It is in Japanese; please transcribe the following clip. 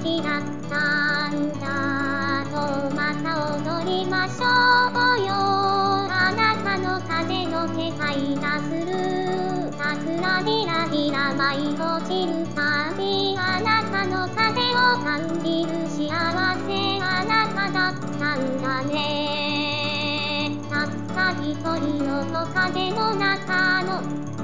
ちだったんだとまた踊りましょうよ。あなたの風の気配がする。桜びらびら舞い落ちるたび、あなたの風を感じる幸せ、あなただったんだね。たった一人の木陰の中の